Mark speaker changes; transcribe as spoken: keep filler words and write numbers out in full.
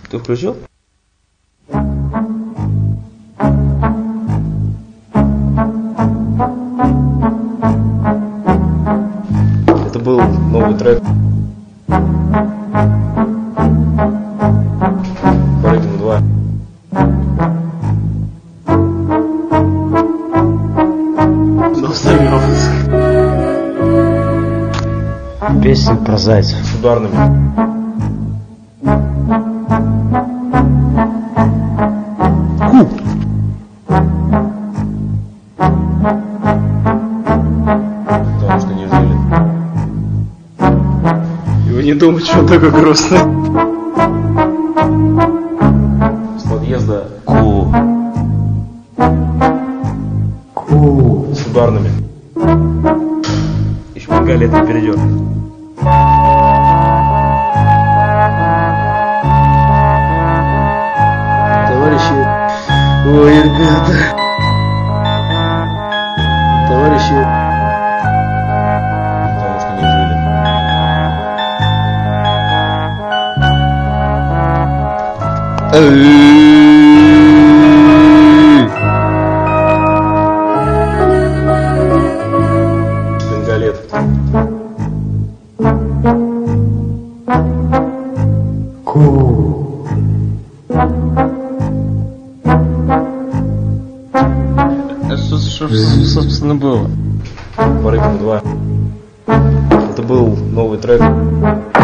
Speaker 1: Ты включил? Это был новый трек Парагон два.
Speaker 2: Песня про зайцев.
Speaker 1: С ударными.
Speaker 2: Ку.
Speaker 1: Потому что не жили.
Speaker 3: И вы не думаете, что он такой грустный?
Speaker 1: С подъезда.
Speaker 2: Ку. Ку.
Speaker 1: С ударными.
Speaker 3: Еще много лет вперед. Товарищи, ой, ребята, товарищи,
Speaker 1: Потому что не жили. Шпингалет.
Speaker 2: Ку.
Speaker 3: а что, что, собственно, было?
Speaker 1: Парагон два. Это был новый трек